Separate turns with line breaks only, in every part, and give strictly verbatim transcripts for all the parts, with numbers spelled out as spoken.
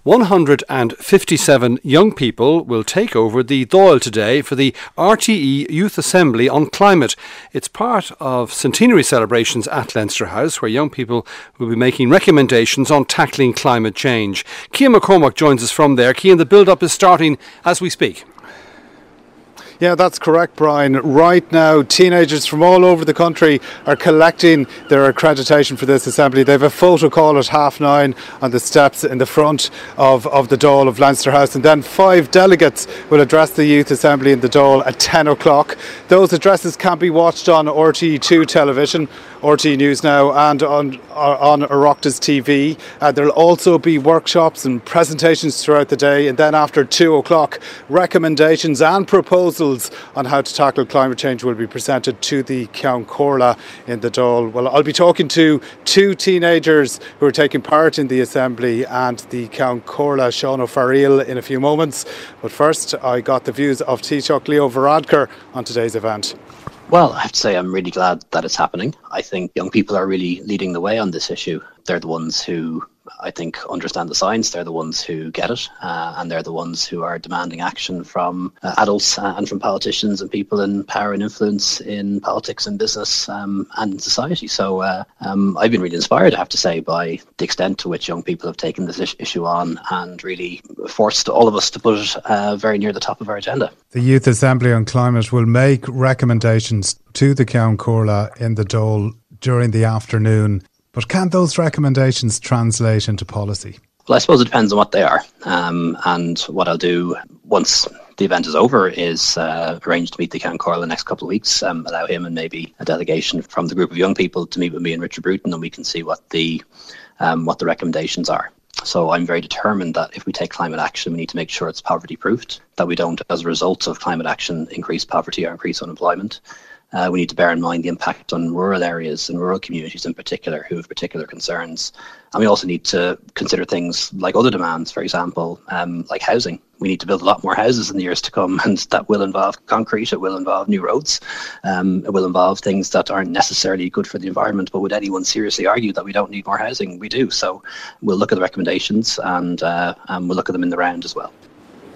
one hundred fifty-seven young people will take over the Dáil today for the R T E Youth Assembly on Climate. It's part of centenary celebrations at Leinster House, where young people will be making recommendations on tackling climate change. Cian McCormack joins us from there. Cian, the build-up is starting as we speak.
Yeah, that's correct, Brian. Right now, teenagers from all over the country are collecting their accreditation for this assembly. They have a photo call at half nine on the steps in the front of, of the Dáil of Leinster House, and then five delegates will address the Youth Assembly in the Dáil at ten o'clock. Those addresses can be watched on R T E two television, R T E News Now, and on on Oireachtas T V. Uh, there'll also be workshops and presentations throughout the day, and then after two o'clock, recommendations and proposals on how to tackle climate change will be presented to the Ceann Comhairle in the Dáil. Well, I'll be talking to two teenagers who are taking part in the assembly and the Ceann Comhairle, Sean O'Farrell, in a few moments. But first, I got the views of Taoiseach Leo Varadkar on today's event.
Well, I have to say I'm really glad that it's happening. I think young people are really leading the way on this issue. They're the ones who, I think, understand the science. They're the ones who get it, uh, and they're the ones who are demanding action from uh, adults uh, and from politicians and people in power and influence in politics and business um, and society. So uh, um, I've been really inspired, I have to say, by the extent to which young people have taken this is- issue on and really forced all of us to put it uh, very near the top of our agenda.
The Youth Assembly on Climate will make recommendations to the Ceann Comhairle in the Dáil during the afternoon. But can those recommendations translate into policy?
Well, I suppose it depends on what they are. Um, and what I'll do once the event is over is uh, arrange to meet the Ceann Comhairle the next couple of weeks, um, allow him and maybe a delegation from the group of young people to meet with me and Richard Bruton, and we can see what the um, what the recommendations are. So I'm very determined that if we take climate action, we need to make sure it's poverty-proofed, that we don't, as a result of climate action, increase poverty or increase unemployment. Uh, we need to bear in mind the impact on rural areas and rural communities in particular who have particular concerns. And we also need to consider things like other demands, for example, um, like housing. We need to build a lot more houses in the years to come, and that will involve concrete, it will involve new roads, um, it will involve things that aren't necessarily good for the environment. But would anyone seriously argue that we don't need more housing? We do. So we'll look at the recommendations and, uh, and we'll look at them in the round as well.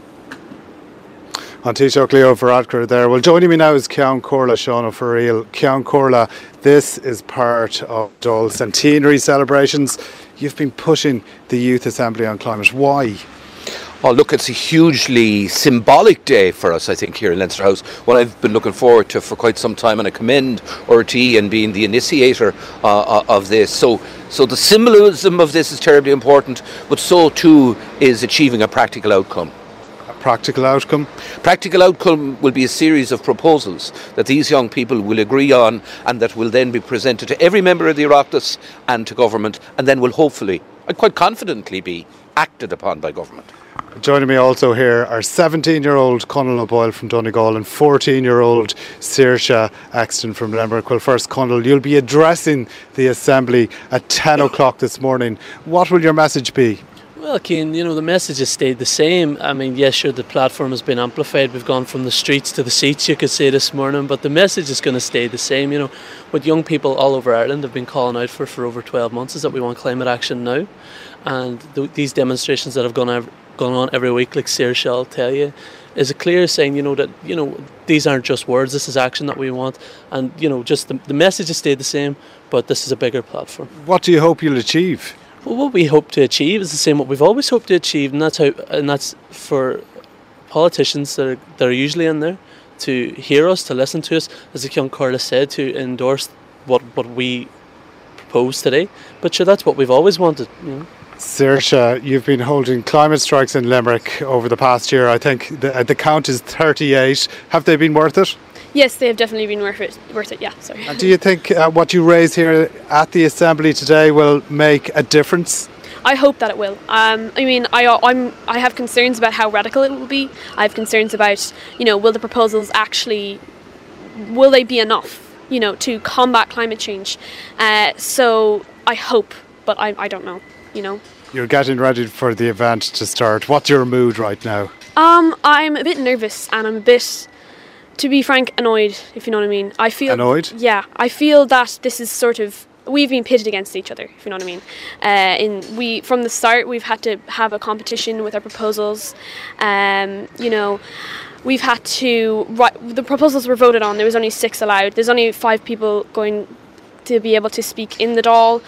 On Taoiseach Leo Varadkar there. Well, joining me now is Ceann Comhairle, Sean O'Farrell. Ceann Comhairle, this is part of Dáil centenary celebrations. You've been pushing the Youth Assembly on Climate. Why?
Oh, look, it's a hugely symbolic day for us, I think, here in Leinster House. What I've been looking forward to for quite some time, and I commend R T E and being the initiator uh, of this. So, so the symbolism of this is terribly important, but so too is achieving a practical outcome.
Practical outcome?
Practical outcome will be a series of proposals that these young people will agree on, and that will then be presented to every member of the Oireachtas and to government, and then will hopefully, and quite confidently, be acted upon by government.
Joining me also here are seventeen-year-old Conal O'Boyle from Donegal and fourteen-year-old Saoirse Exton from Limerick. Well, first, Conal, you'll be addressing the Assembly at ten o'clock this morning. What will your message be?
Well, Cian, you know, the message has stayed the same. I mean, yes, sure, the platform has been amplified. We've gone from the streets to the seats, you could say, this morning, but the message is going to stay the same. You know, what young people all over Ireland have been calling out for for over twelve months is that we want climate action now. And th- these demonstrations that have gone, ev- gone on every week, like Saoirse will tell you, is a clear saying, you know, that, you know, these aren't just words, this is action that we want. And, you know, just the, the message has stayed the same, but this is a bigger platform.
What do you hope you'll achieve?
Well, what we hope to achieve is the same what we've always hoped to achieve, and that's how, and that's for politicians that are, that are usually in there to hear us, to listen to us, as the Ceann Comhairle said, to endorse what what we propose today. But sure, that's what we've always wanted, you know.
Saoirse, you've been holding climate strikes in Limerick over the past year. I think the, the count is thirty-eight. Have they been worth it?
Yes, they have definitely been worth it. Worth it, yeah. Sorry.
And do you think uh, what you raise here at the Assembly today will make a difference?
I hope that it will. Um, I mean, I I'm I have concerns about how radical it will be. I have concerns about, you know, will the proposals actually, will they be enough, you know, to combat climate change? Uh, so I hope, but I I don't know. You know.
You're getting ready for the event to start. What's your mood right now?
Um, I'm a bit nervous, and I'm a bit, to be frank, annoyed, if you know what I mean. I feel
annoyed.
Yeah, I feel that this is sort of we've been pitted against each other, if you know what I mean. Uh, in we from the start, we've had to have a competition with our proposals. Um, you know, we've had to write, the proposals were voted on. There was only six allowed. There's only five people going to be able to speak in the Dáil,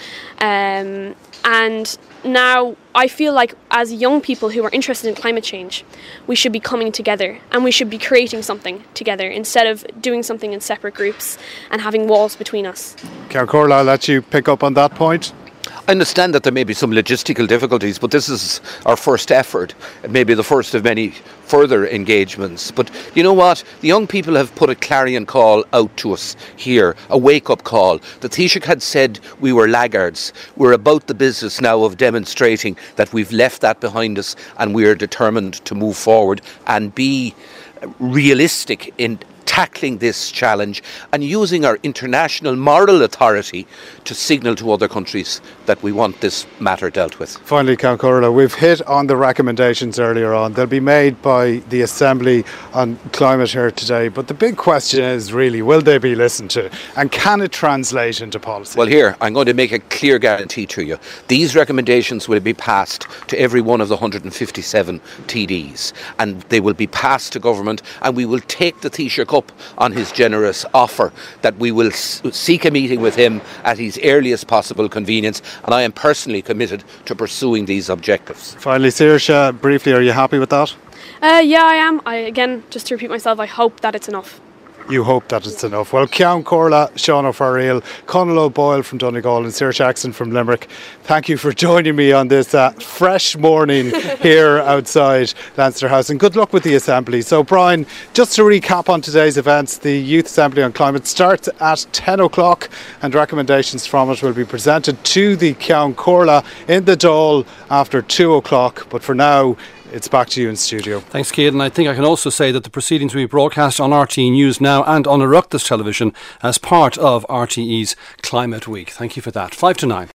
um, and now I feel like as young people who are interested in climate change, we should be coming together and we should be creating something together instead of doing something in separate groups and having walls between us.
Ceann Comhairle, I'll let you pick up on that point.
I understand that there may be some logistical difficulties, but this is our first effort, maybe the first of many further engagements. But you know what? The young people have put a clarion call out to us here, a wake-up call. The Taoiseach had said we were laggards. We're about the business now of demonstrating that we've left that behind us and we are determined to move forward and be realistic in tackling this challenge and using our international moral authority to signal to other countries that we want this matter dealt with.
Finally, Ceann Comhairle, we've hit on the recommendations earlier on. They'll be made by the Assembly on climate here today, but the big question is really, will they be listened to and can it translate into policy?
Well, here, I'm going to make a clear guarantee to you. These recommendations will be passed to every one of the one hundred fifty-seven T Ds and they will be passed to government, and we will take the Taoiseach up on his generous offer that we will s- seek a meeting with him at his earliest possible convenience, and I am personally committed to pursuing these objectives.
Finally, Saoirse, briefly, are you happy with that?
Uh, yeah, I am. I again, just to repeat myself, I hope that it's enough.
You hope that it's enough. Well, Ceann Comhairle, Sean O'Farrell, Conall O'Boyle from Donegal and Saoirse Jackson from Limerick, thank you for joining me on this uh, fresh morning here outside Leinster House, and good luck with the Assembly. So Brian, just to recap on today's events, the Youth Assembly on Climate starts at ten o'clock and recommendations from it will be presented to the Ceann Comhairle in the Dáil after two o'clock. But for now, it's back to you in studio.
Thanks, Kate. And I think I can also say that the proceedings will be broadcast on R T E News Now and on Oireachtas Television as part of R T E's Climate Week. Thank you for that. Five to nine.